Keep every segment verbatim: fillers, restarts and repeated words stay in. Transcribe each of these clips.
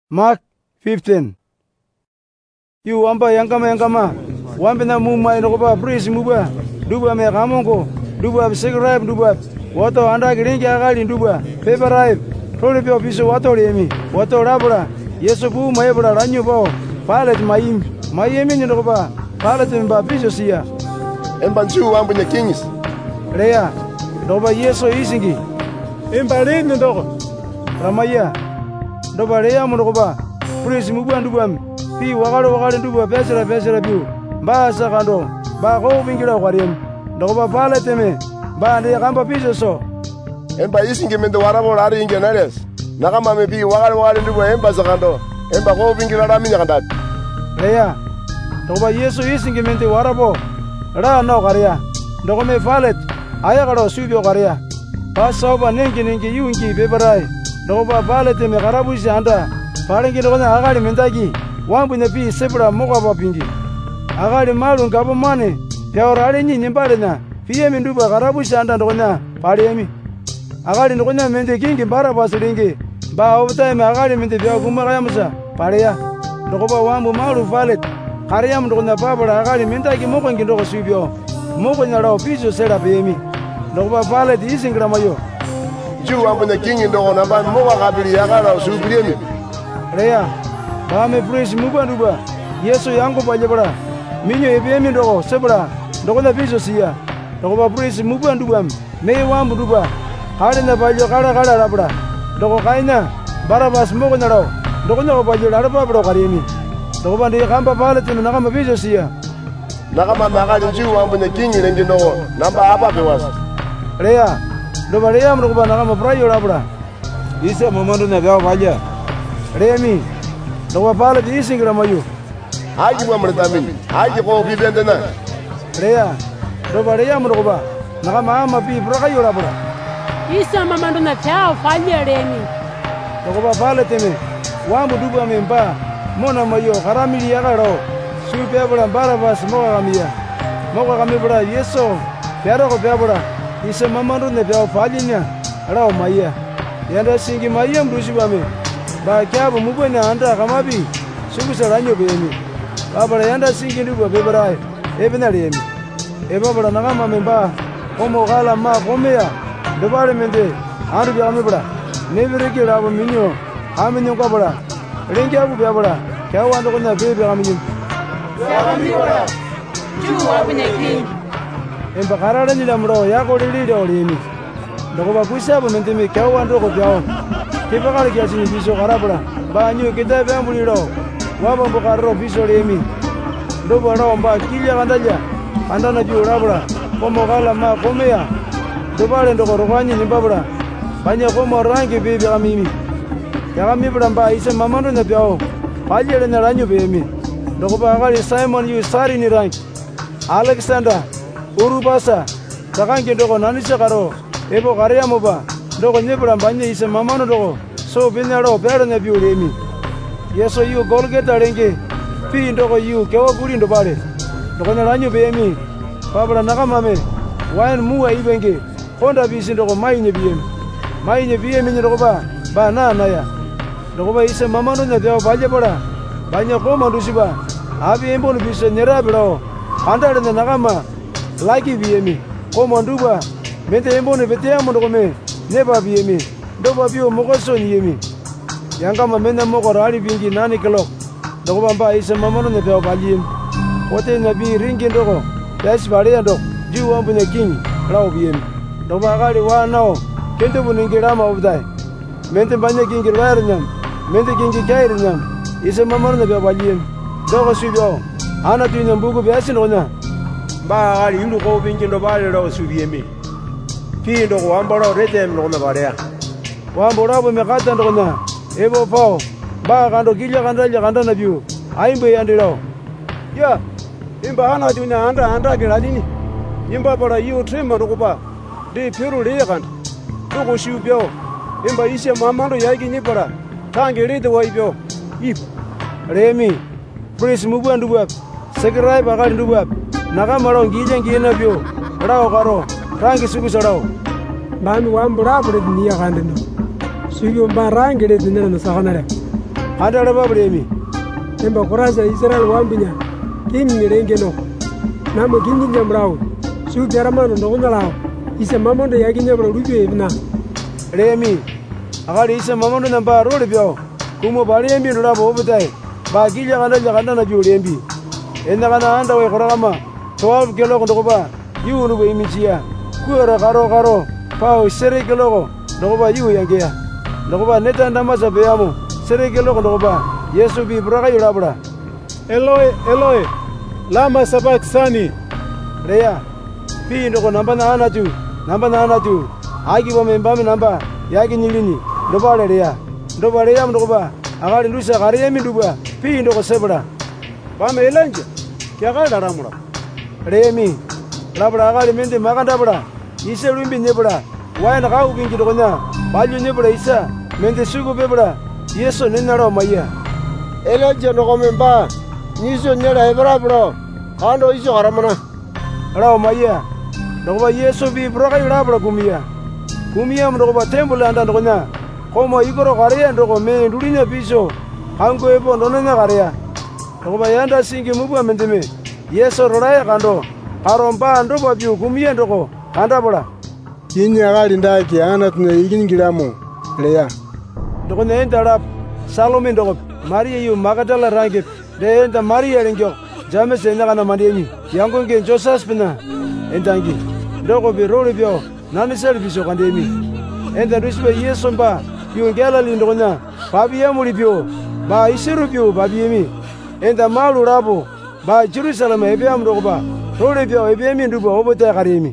Mark fifteen. Yu wamba yangama yangama wambe na muma inokoba praise muba duba me kamongo duba secretary duba wato anda giringi agali duba paper tole pio piso wato lemi wato rabura yesu bu mai bura ranyu bo palet mayim mayemi inokoba palet mba piso sia embanju wambu nya kings rea doba yesu isingi embale ndoko ramaya doba rea munokoba praise muba duba pi wakalo wakalo duba pesera pesera piu ba sakando ba ko bingira kwarem doba pale teme ba ndi kamba piso so emba isingi mende warabo lari inge nales nakama me pi wakalo wakalo duba emba sakando emba ko bingira rami nyakandat rea doba yesu isingi mende warabo ra no karia dogo me falet aya karo subio karia ba soba nengi nengi yungi bebarai doba pale teme karabusi anda palengi dogo na agali mendaki wambu ne pi sebra moka ba pingi agali malu ngabo mane peorale ni nyembale na piye minduba karabu shanda ndona palemi agali ndona mende kingi bara basilingi ba obta me agali mende bya kuma kaya musa paleya ndokoba wambu malu valet kariya ndona babara agali menda ki moko ngindo subio moko nyala piso sera pemi ndokoba valet isingira mayo ju wambu ne kingi ndo na ba moka kabili agala subriemi rea ba me praise muba nduba yesu yangu bajabara minyo ebemi ndoko sebra ndoko na piso sia ndoko ba praise muba nduba me wambu nduba hale na bajo kala kala rabra ndoko kaina barabas moko nyaro ndoko nyoko bajo la rabra bro karimi ndoko bandi kamba pale tinu nakama piso sia nakama magali ju wambu ne kingi lengi ndoko namba apa bewas rea ndoba rea ndoko ba nakama prayo rabra isa mamando na gawa baja remi doba pale di isingira mayu haji bwa mretamin haji ko bibende na rea doba rea mroba naga mama pi braka yora bra isa mama ndo na tao fanya remi doba pale teme wambu duba memba mona mayo karamili yagaro supe bra barabas moga gamia moga gamia bra yeso pero ko bra isa mama ndo ne tao fanya rao maya yanda singi maya mrushi bame ba kyabu mubona anda kamabi sugusa ranyo bemi babara yanda singi nduba bebarai ebena lemi ebabara nakama memba komo gala ma komea dobare mende andu bya mebra nebireke labo minyo aminyo kabara lengi abu byabara kyawa ndo kona bebe aminyo yami bora juwa bineki emba karara ni lamro yako lili do lemi ndoba kusaba mende me kyawa ndo ko byao kibakala kiasi biso karabra banyu kita bambuliro waba mbokaro biso lemi ndobo romba kilya kandaja andana jurabra komo gala ma komea dobale ndoko rokanyi nimbabra banya komo rangi bibi kamimi ya kamibra mba ise mamando na byao pajele na ranyu bemi ndoko bagali Simon yu sari ni rangi Alexander urubasa takangi ndoko nanisha karo ebo kariya moba ndoko nyebra mbanye ise mamano ndoko so binaro bero ne biuremi yeso yu golgeta renge pi ndoko yu kewa guri ndobale ndoko na ranyu bemi babra nakamame wain muwa ibenge honda bisi ndoko mainye biem mainye biem ndoko ba ba na na ya ndoko ba ise mamano ne byo baje bora banya ko mandusiba abi embo no bise nyera bro andare ne nakama lagi biemi ko manduba mente embo ne betea ndoko me neba biemi ndoba bio mokoso nyemi yanga mamena moko rali bingi nani kilo ndoko bamba ise mamano ne byo balim ote na bi ringi ndoko yas bale ndo ju wambu ne king rawo biem ndoba gali wa no kende buningira ma obdai mente banya king rwar nyam mente king kair nyam ise mamano ne byo balim ndoko subio ana tu nyam bugu byasi ndona ba gali indu ko bingi ndo bale rawo subiemi pi ndoko wambaro retem ndona bale wambora bo mekata ndona ebo pao ba kando kilya kandalya kandana biu aimbe yandiro ya imba hana dunya anda anda giladini imba bara yu trema rokuba de piru le kanda to shubyo imba ise mamando yaki ni bara tangere de waibyo ip remi praise mubu nduba segrai bagal nduba naga maro ngije ngina byo rawo karo rangi sugu sarao bami wambura bure dunia kanda no sugu barangere dinero no saganare kandala babulemi emba kurasa Israel wambinya kimi rengeno namo kinyi nyamrao su garamano ndonalao isa mamondo yakinyabro rubyo ibna remi akali isa mamondo namba role byo kumo bali embi ndolabo obutai ba kilya kanda jakanda na julembi enda kana anda we korama twelve kilo ndokoba yunu be imichia kuero karo karo pao sere kilo ndokoba yu yangea ndokoba neta ndama sabeyamo sere kilo ndokoba Yesu bi braka yulabra Eloi Eloi lama sabakthani reya pi ndoko namba na anatu namba na anatu agi bo memba namba yagi nyilini ndobale reya ndobale yam ndokoba akali ndusa kare mi nduba pi ndoko sebra bame elanje kyaga daramura remi labra akali mende makanda bra ise lumbi nebra waina ka ubingi dokonya balyo nebra isa mende sugu bebra Yesu nenaro maya elanje no memba niso nyera ebra bro kando iso karamana Rao maya ndokoba Yesu bi broka yulabra kumia kumia ndokoba temple anda ndokonya komo igoro kare ndoko me ndulinya biso hango ebo ndonenya kare ndokoba yanda singi mubwa mendeme Yesu roraya kando karomba ndoba byu kumia ndoko kanda bola kinya gali ndaki ana tune igingiramo leya ndokonya enda rap Salome ndoko Maria yu magadala rangi de enda Maria lengyo jame senya kana mandeni yango nge Joseph pina endangi ndoko bi role byo nani sel biso kandemi enda risbe Yesu mba yu ngela lindokonya babi yamuli byo ba isiru byo babi yemi enda malu rabo ba Jerusalem ebe am ndoko role byo ebe mi ndubo obota karemi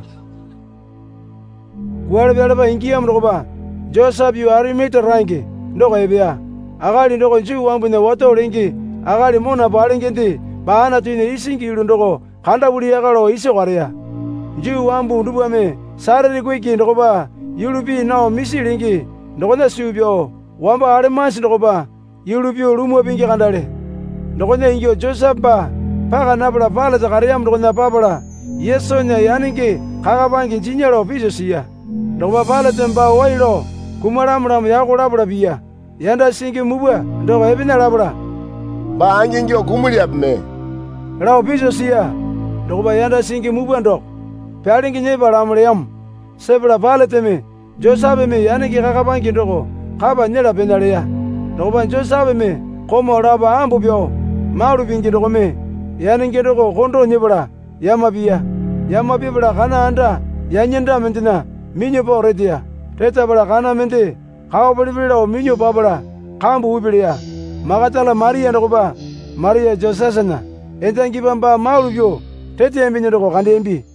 gwala bya ba ingi am ndoko Joseph yu arimete rangi ndoko ebe ya agali ndoko nju wambune wato lengi agali mona balenge ndi baana tine isingi ndoko kanda buli yakalo ise kwareya nju wambu ndubwame sarere kwiki ndoko ba yulubi nao misilingi ndoko na subyo wamba ale mansi ndoko ba yulubi lumo bingi kandale ndoko na ingyo Joseph ba paka nabla pala zakariya ndoko na babala Yesu nya yaningi kaka bangi jinyalo biso siya ndoko pala temba wailo kumara mram yakula bula biya yanda singi mubwa ndoko ebina labula ba angingi okumuli abme Rao biso siya ndoko ba yanda singi mubwa ndoko Pialingi nyeba lamriyam sebla pala teme Joseph me yaningi kaka bangi ndoko kaba nyela benaleya ndoko ba Joseph me komo raba ambu byo malu bingi ndoko me yaningi ndoko kondo nyebla yamabiya yamabibla kana anda yanyenda mendina minyo bo redia teta bla kana mende kawo bilibila o minyo babla kambu ubiliya magatala Maria ndoko ba Maria Joseph na endangi bamba malu byo tete mbinyo ndoko kandembi